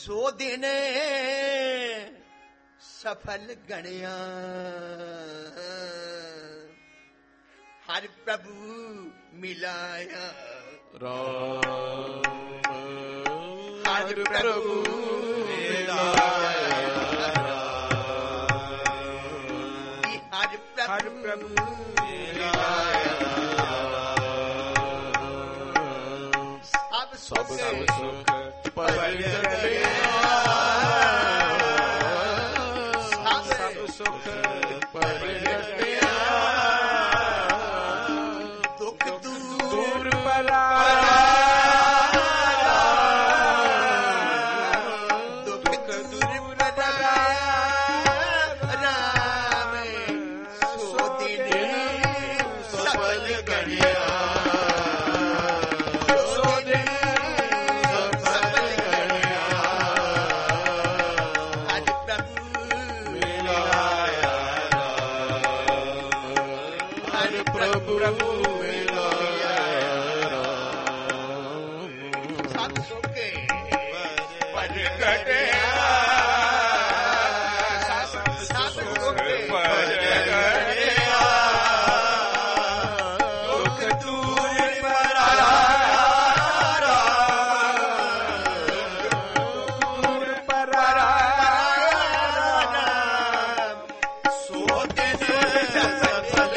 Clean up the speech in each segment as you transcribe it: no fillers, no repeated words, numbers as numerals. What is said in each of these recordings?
ਸੋ ਦਿਨ ਸਫਲ ਗਣਿਆ ਹਰਿ ਪ੍ਰਭੂ ਮਿਲਾਇਆ ਰਾਮ ਹਰਿ ਪ੍ਰਭੂ ਮਿਲਾਇਆ ਹਰਿ ਪ੍ਰਭੂ ਮਿਲਾਇਆ ਸਭ ਸੁਖ ਪ੍ਰਗਟਿਆ ਸਭ ਸੁਖ ਪ੍ਰਗਟਿਆ ਦੁਖ ਦੂਰ ਪਰਾਇਆ ਦੁਖ ਦੂਰ ਪਰਾਇਆ ਰਾਮ ਸੋ ਦਿਨ ਸਫਲ ਗਣਿਆ ਪ੍ਰਭੂ ਮਿਲਾਇਆ ਸਭ ਸੁਖ ਪ੍ਰਗਟਿਆ ਸਭ ਸੁਖ ਪ੍ਰਗਟਿਆ ਦੁਖ ਦੂਰ ਪਰਾਇਆ ਦੂਰ ਪਰਾਇਆ ਸੋ ਦਿਨ ਸਫਲ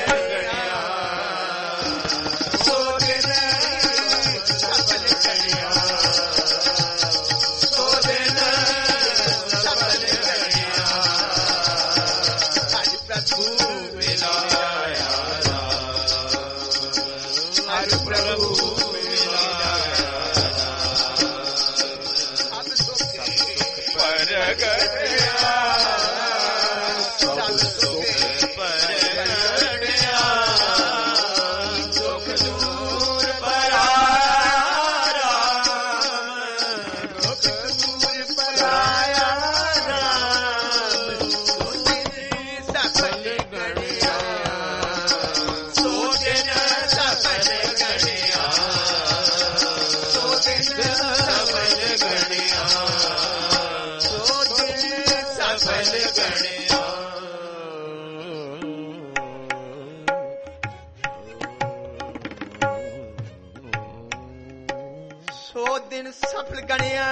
ਸੋ ਦਿਨ ਸਫਲ ਗਣਿਆ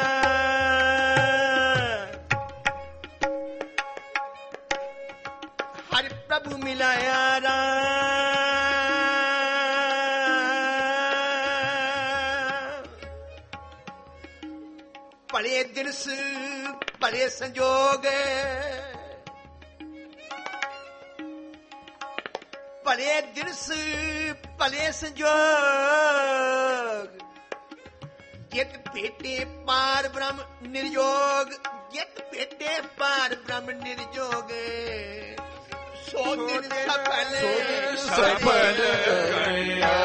ਹਰਿ ਪ੍ਰਭੂ ਮਿਲਾਇਆ ਭਲੇ ਦਿਨਸ ਭਲੇ ਸੰਜੋਗ ਭਲੇ ਦਿਨਸ ਭਲੇ ਸੰਜੋਗ ਜਿਤ ਭੇਟੇ ਪਾਰ ਬ੍ਰਹਮ ਨਿਰਯੋਗ ਜਿਤ ਭੇਟੇ ਪਾਰ ਬ੍ਰਹਮ ਨਿਰਯੋਗ ਸੋ ਦਿਨ ਸਫਲ ਗਣਿਆ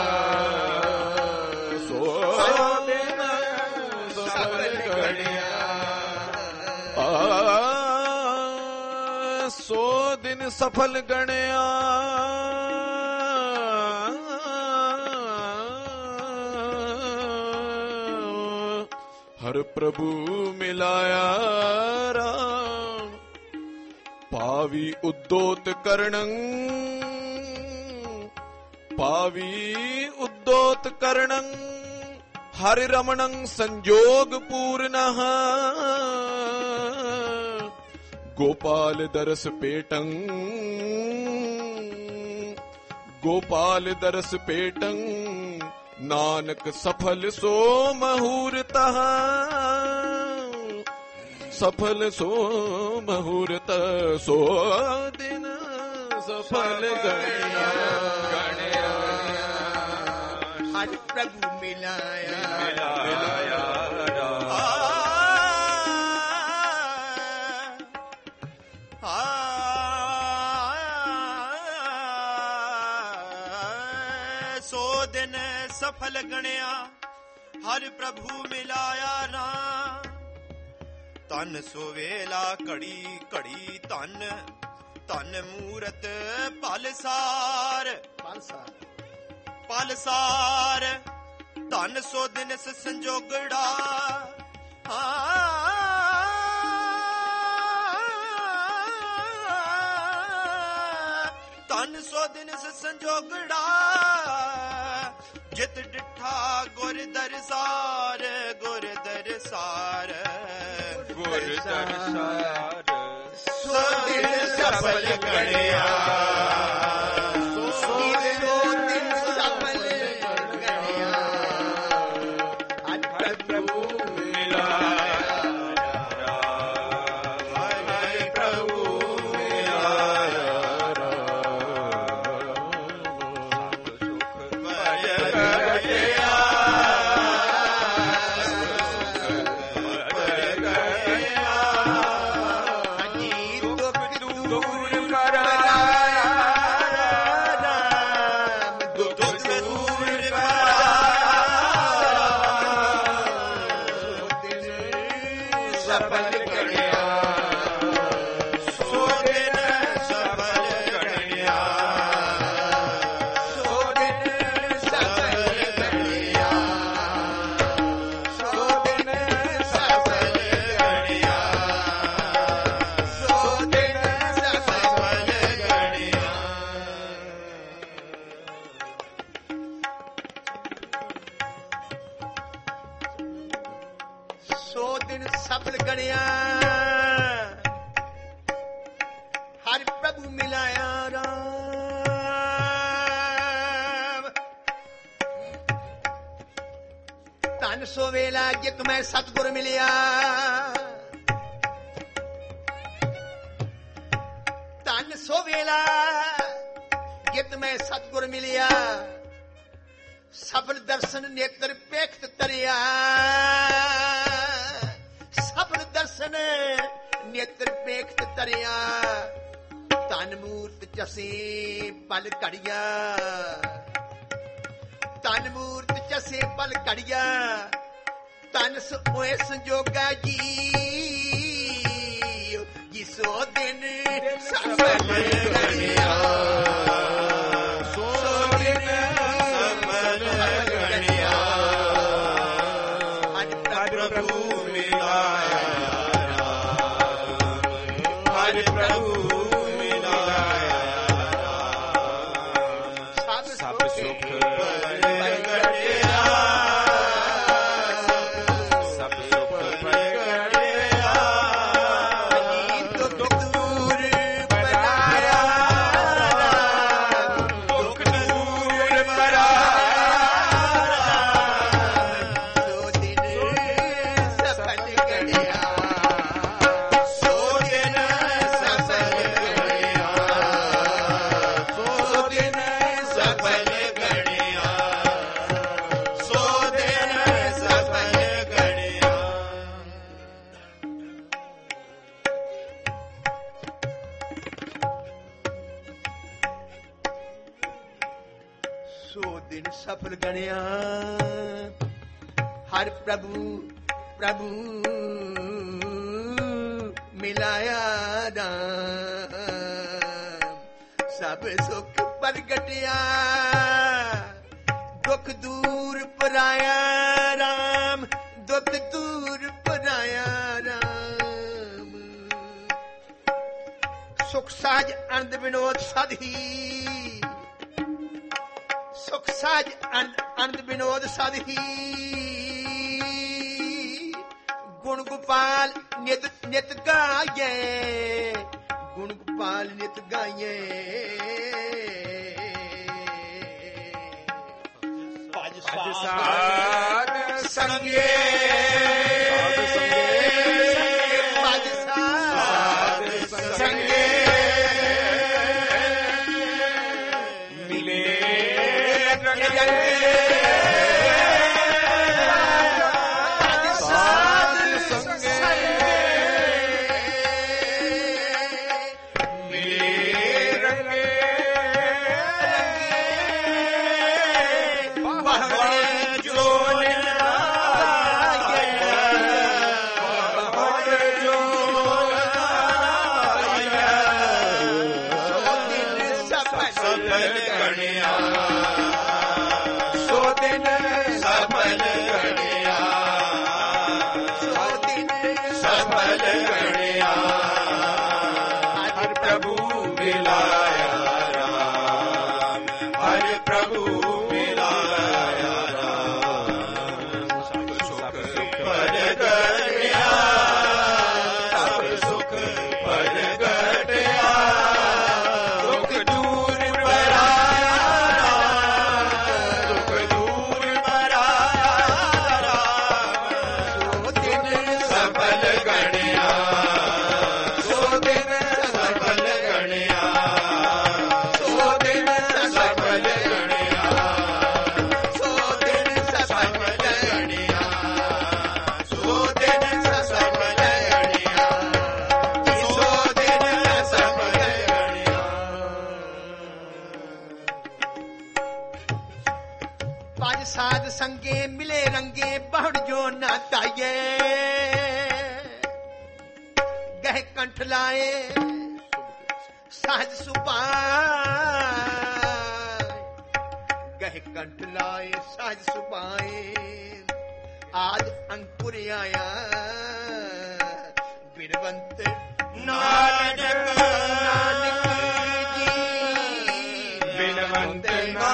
ਸੋ ਦਿਨ ਸਫਲ ਗਣਿਆ ਸੋ ਦਿਨ ਸਫਲ ਗਣਿਆ ਹਰਿ ਪ੍ਰਭੂ ਮਿਲਾਇਆ ਰਾਮ ਪਾਵੀ ਉਦੋਤ ਕਰਣੰ ਪਾਵੀ ਉਦੋਤ ਕਰਣੰ ਹਰਿ ਰਮਣੰ ਸੰਜੋਗ ਪੂਰਨః ਗੋਪਾਲ ਦਰਸ ਪੇਟੰ ਗੋਪਾਲ ਦਰਸ ਪੇਟੰ ਨਾਨਕ ਸਫਲ ਸੋ ਮਹੂਰਤః ਸਫਲ ਸੋ ਮਹੂਰਤ ਸੋ ਦਿਨ ਸਫਲ ਗਣਿਆ ਹਰਿ ਪ੍ਰਭੂ ਮਿਲਾਇਆ ਸੋ ਦਿਨ ਸਫਲ ਗਣਿਆ ਹਰਿ ਪ੍ਰਭੂ ਮਿਲਾਇਆ ਨਾ ਤਨ ਸੋ ਵੇਲਾ ਘੜੀ ਘੜੀ ਧਨ ਧਨ ਮੂਰਤ ਪਲਸਾਰ ਪਲਸਾਰ ਧਨ ਸੋ ਦਿਨ ਸੰਜੋਗੜਾ ਦਿਨ ਸੰਜੋਗੜਾ ਜਿਤ ਡਿਠਾ ਗੁਰ ਦਰਸਾਰ ਗੁਰ ਦਰਸਾਰ ਗੁਰ ਦਰਸਾਰ ਸੋ ਦਿਨ ਸਫਲ ਗਣਿਆ ਸੋ ਦਿਨ ਸਫਲ ਗਣਿਆ ਅੱਜ ਪ੍ਰਭੂ ਮਿਲਾਇਆ ਪ੍ਰਭੂ ਮਿਲਾਇਆ ਸੋ ਵੇਲਾ ਜਿਤ ਮੈਂ ਸਤਿਗੁਰ ਮਿਲਿਆ ਧੰਨ ਸੋ ਵੇਲਾ ਜਿਤ ਮੈਂ ਸਤਿਗੁਰ ਮਿਲਿਆ ਸਫਲ ਦਰਸ਼ਨ ਨੇਤਰ ਪੇਖਤ ਤਰਿਆ ਸਫਲ ਦਰਸ਼ਨ ਨੇਤਰ ਪੇਖਤ ਤਰਿਆ ਧੰਨ ਮੂਰਤ ਚਸੀ ਪਲ ਘੜੀਆ ਧੰਨ ਮੂਰਤ ਚਸੇ ਪਲ ਘੜੀਆ ਧੰਨ ਹੋਏ ਸੰਜੋਗਾ ਜੀ ਜਿਸੋ ਦਿਨ ਸਫਲ ਗਣਿਆ ਸੋ ਦਿਨ ਸਫਲ ਗਣਿਆ ਅੱਜ ਪ੍ਰਭੂ ਮਿਲਾਇਆ ਅੱਜ ਪ੍ਰਭੂ ਮਿਲਾਇਆ ਸਭ ਸੁਖ ਸਫਲ ਗਣਿਆ ਹਰ ਪ੍ਰਭੂ ਪ੍ਰਭੂ ਮਿਲਾਇਆ ਰਾਮ ਸਭ ਸੁਖ ਪ੍ਰਗਟਿਆ ਦੁੱਖ ਦੂਰ ਪਰਾਇਆ ਰਾਮ ਦੁੱਖ ਦੂਰ ਪਰਾਇਆ ਰਾਮ ਸੁਖ ਸਾਜ ਆਨੰਦ ਵਿਨੋਦ ਸਾਧੀ ਸੁਖ ਸਾਜ ਆਨੰਦ ਵਿਨੋਦ ਸਾਧੀ ਗੁਣ ਗੋਪਾਲ ਨਿਤ ਗਾਏ ਗੁਣ ਗੋਪਾਲ ਨਿਤ ਗਾਏ ਭਜ ਸਾਧ ਸੰਗੇ ਭਜ ਸਾਧ ਸੰਗੇ ਮਿਲੇ ਪ੍ਰਭੂ ਮਿਲਾਇਆ ਰਾਮ ਕੰਠ ਲਾਏ ਸਹਜ ਸੁਭਾਏ ਗਹਿ ਕੰਠ ਲਾਏ ਸਹਜ ਸੁਭਾਏ ਆਦ ਅੰਕੁਰ ਆਇਆ ਬਿਰਵੰਤ ਨਾਨਕ ਜੀ ਬਿਰਵੰਤ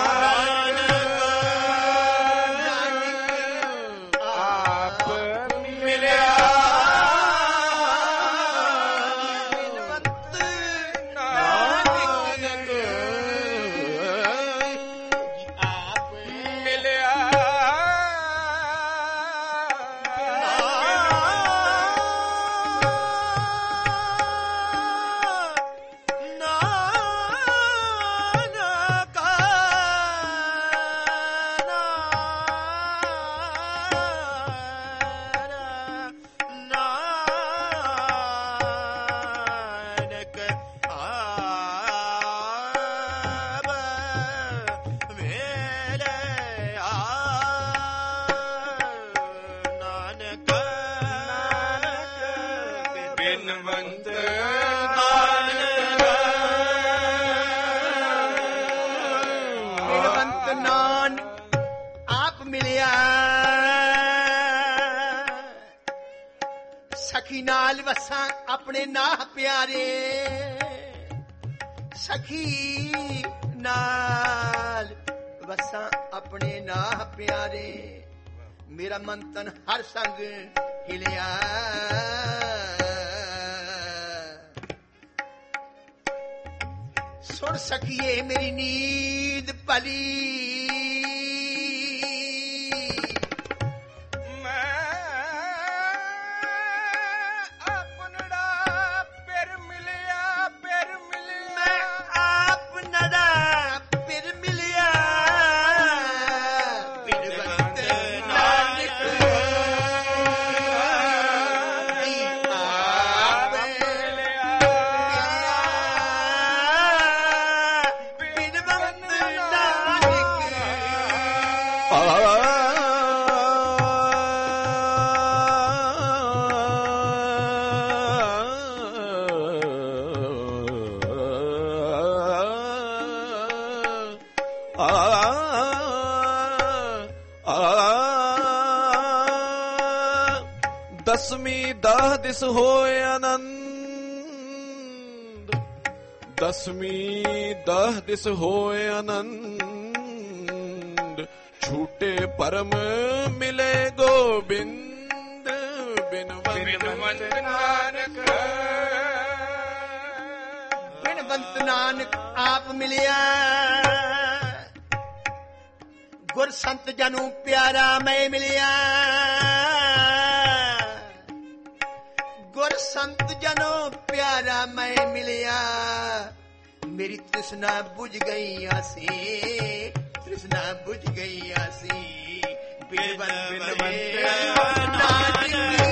ਸਖੀ ਨਾਲ ਵਸਾਂ ਆਪਣੇ ਨਾਹ ਪਿਆਰੇ ਸਖੀ ਨਾਲ ਵਸਾਂ ਆਪਣੇ ਨਾਹ ਪਿਆਰੇ ਮੇਰਾ ਮਨ ਤਨ ਹਰ ਸੰਗ ਹਿਲਿਆ ਸੁਣ ਸਖੀਏ ਮੇਰੀ ਨੀਂਦ ਭਲੀ ਦਸਵੀਂ ਦਾਹ ਦਿਸ ਹੋਏ ਆਨੰਦ ਦਸਵੀਂ ਦਾਹ ਦਿਸ ਹੋਏ ਆਨੰਦ ਛੂਟੇ ਪਰਮ ਮਿਲੇ ਗੋਬਿੰਦ ਬਿਨਵੰਤ ਨਾਨਕ ਬਿਨਵੰਤ ਨਾਨਕ ਆਪ ਮਿਲਿਆ ਗੁਰ ਸੰਤ ਜਨੂ ਪਿਆਰਾ ਮੈਂ ਮਿਲਿਆ ਗੁਰ ਸੰਤ ਜਨੋ ਪਿਆਰਾ ਮੈਂ ਮਿਲਿਆ ਮੇਰੀ ਤ੍ਰਿਸ਼ਨਾ ਬੁਝ ਗਈ ਆਸੀ ਤ੍ਰਿਸ਼ਨਾ ਬੁਝ ਗਈ ਆਸੀ ਬਿਨਵੰਤ ਨਾਨਕ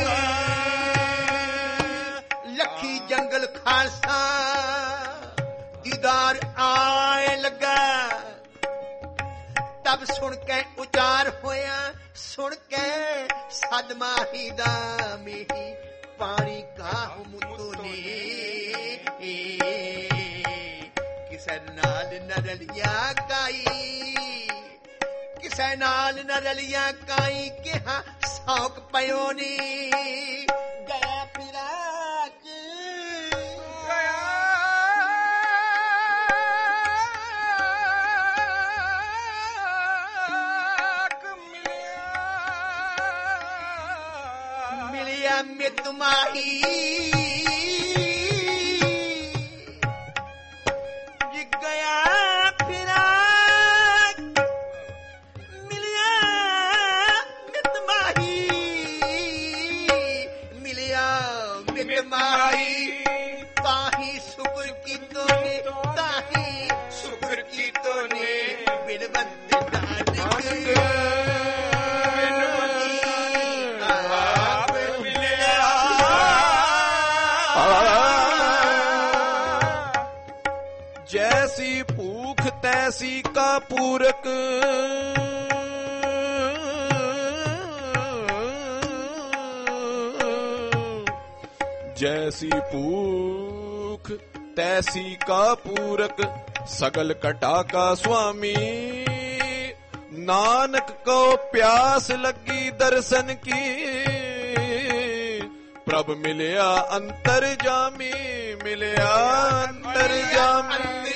ਲੱਖੀ ਜੰਗਲ ਖਾਲਸਾ ਦੀਦਾਰ ਆਏ ਲੱਗਾ ਤਬ ਸੁਣ ਕੇ ਉਚਾਰ ਹੋਇਆ ਸੁਣ ਕੇ ਸਦਮਾਹੀ ਦਾ ਮੀਹੀ ਪਾਣੀ ਕਾਹ ਮੁੱਤੋ ਨੇ ਕਿਸੇ ਨਾਲ ਨ ਰਲਿਆ ਕਾਈ ਕਿਸੇ ਨਾਲ ਨ ਰਲਿਆ ਕਾਈ ਕਿਹਾ ਸੌਕ ਪਿਓ ਨੀ ਗਿਆ ਫਿਰਾਕ ਗਿਆ ਮਿਲਿਆ ਮਿਤ ਮਾਹੀ ਗਿਆ ਫਿਰਾਕ ਮਿਲਿਆ ਮਿਤ ਮਾਹੀ ਮਿਲਿਆ ਮਿਤ ਮਾਹੀ ਤਾਹੀ ਸ਼ੁਕਰ ਕੀਤੋ ਨੇ ਤਾਹੀ ਸ਼ੁਕਰ ਕੀਤੋ ਨੇ ਬਿਨਵੰਤ ਨਾਨਕ जैसी भूख तैसी का पूरक जैसी भूख तैसी का पूरक सगल कटा का स्वामी। नानक को प्यास लगी दर्शन की प्रभ मिलया अंतर जामी, मिलया अंतर जामी।